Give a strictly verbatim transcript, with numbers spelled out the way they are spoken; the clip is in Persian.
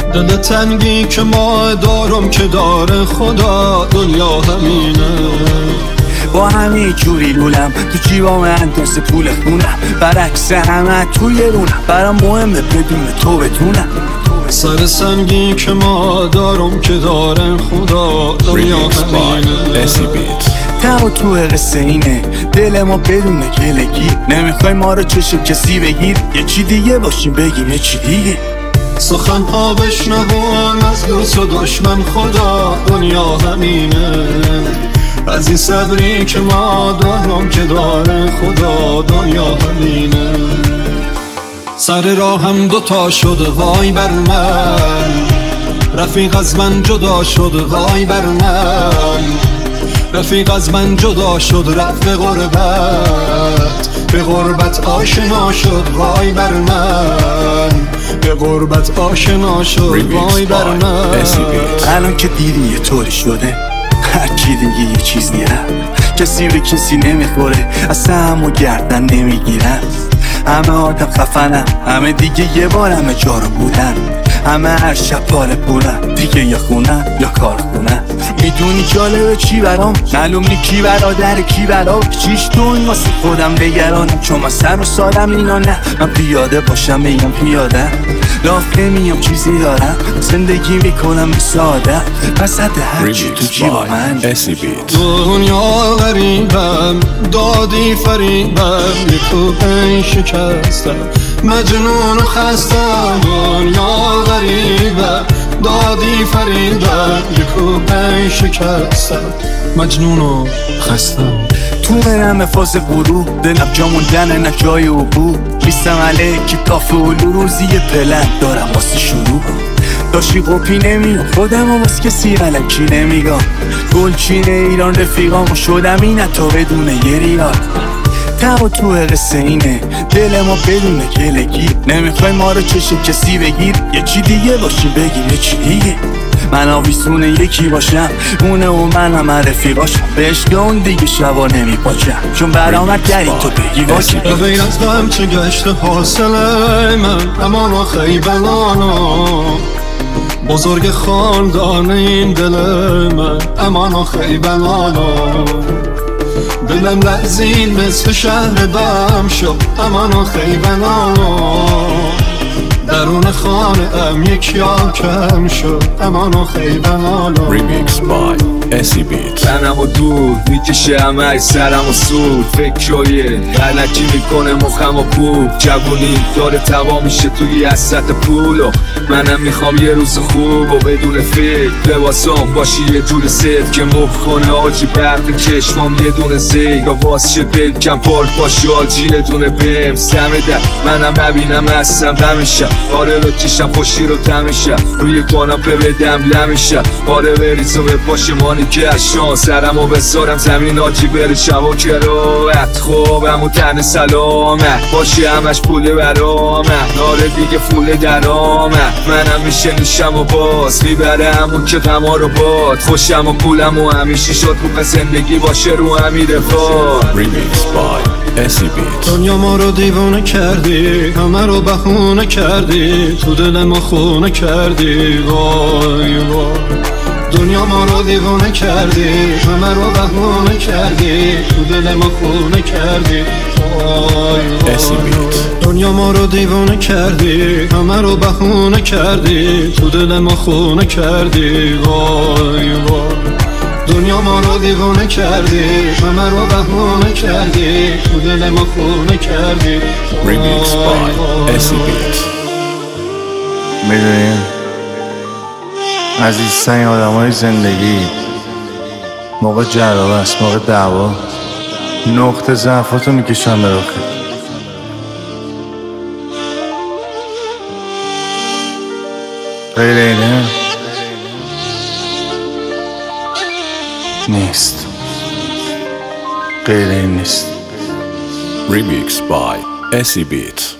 دل تنگی که ما دارم که داره خدا، دنیا همینه. با همه جوری لولم تو جیبام اندازه پول خونم، برعکس همه توی رونم، برام مهمه بدون تو بتونم. سر سنگی که ما دارم که داره خدا، دنیا همینه. تمام تو قصه اینه، دل ما بدون گلگی، نمیخوای ما رو چشم کسی بگیر، یه چی دیگه باشیم بگیم یه چی دیگه. سخن ها بشنوم از دوست و دشمن خدا، دنیا همینه. از این صبری که ما دارم که داره خدا، دنیا همینه. سر راه هم دوتا شد وای بر من، رفیق از من جدا شد وای بر من، رفیق از من جدا شد رفت به غربت، به غربت آشنا شد وای بر من، به غربت آشنا شد وای بر من. الان که دیدی یه طوری شده، هر کی دیگه یه چیز نیرم، کسی به کسی نمیخوره، اصلا همو گردن نمیگیرم. همه آدم خفنم، همه دیگه یه بار همه جا رو بودن، همه هر شب پاره پولن، دیگه یا خونن یا کار خونن. میدونی جالبه چی برام؟ معلوم نی کی برادر کی برام، چیش تو این واسه خودم بگرانم، چون من سر و سالم اینا نه. من پیاده باشم میگم پیاده، لاف نمیام چیزی دارم، زندگی میکنم به ساده، وسط هرچی تو جیبا من. دنیا غریبم، دادی فریبم، یه کوپه شکستم، مجنون و خستم. دنیا غریبم، دادی فریبم، یه کوپه شکستم، مجنون و خستم. تو برم فاز غروب، دلم جا موندنه نه جای عبور، میستم علیکی کافه و روزی پلن دارم واسه شروع. داشتی قپی نمیام خودم و باز کسی علکی نمیگم، گلچین ایران رفیقامو شدم این تا بدون یه ریال. تبا تو قصه اینه، دل ما بدون گلگی، نمیخوای ما رو چشم کسی بگیر، یه چی دیگه باشیم بگیم یه چی دیگه. من آویسونه یکی باشم، اونه و من همه رفیقاشم، به عشق اون دیگه شبا نمی پاچم، چون برامد داری تو بگی واچی. به غیر از غم چه گشت حاصله من، اما خیبلانو بزرگ خاندان این دل من، اما خیبلانو. دلم لرزید مثل شهر بم شد، اما خیبلانو. درون خانه ام یک یا کم شد، اما خیبلانو. Remix by اسی بیت. تنم و دور میکشه همه سرم و سود، فکرهای غلطی میکنه مخم و پول، جوونی داره توا میشه توی حسرت پول، و منم میخوام یه روز خوب و بدون فکر، لباسام باشی یه جور سفت که مخ کنه آجی، برق چشمام یه دونه زیگ و باز شه بلکم پارک باشی آجی، یه دونه بهم سمه در منم نبینم هستم دمشم، آره رو کشم خوشی رو تمشم، روی کاناپه بدم لمشم، آره بریز و بپاشه مانی که اشان، سرم و بذارم زمین آجی بره شب و کرات، خوابم و تن سلامت باشی همش پول برامت، آره دیگه فول درامت، منم میشه نیشم و باز میبره همون که غما رو باد، خوشم و پولم و همیشه شد رو زندگی باشه رو همین رفاه. Remix by اسی بیت. دنیا ما رو دیوانه کردی، همه رو بهونه کردی، تو دل ما خونه کردی وای وای. دنیا ما رو دیوانه کردی، همه رو بهونه کردی، تو دل ما خونه کردی وای وای. دنیا ما رو دیوانه کردی، همه رو بهونه کردی، تو دل ما خونه کردی وای وای. دنیا ما رو دیوانه کردی، همه رو بهونه کردی، تو دل ما خونه کردی. Remix by اسی بیت. میدونین عزیزترین آدم های زندگی موقع جرابه است، موقع دعوا نقطه ضعفاتو میکشن به رخت، غیر اینه نیست، غیر این نیست. Remix by اسی بیت.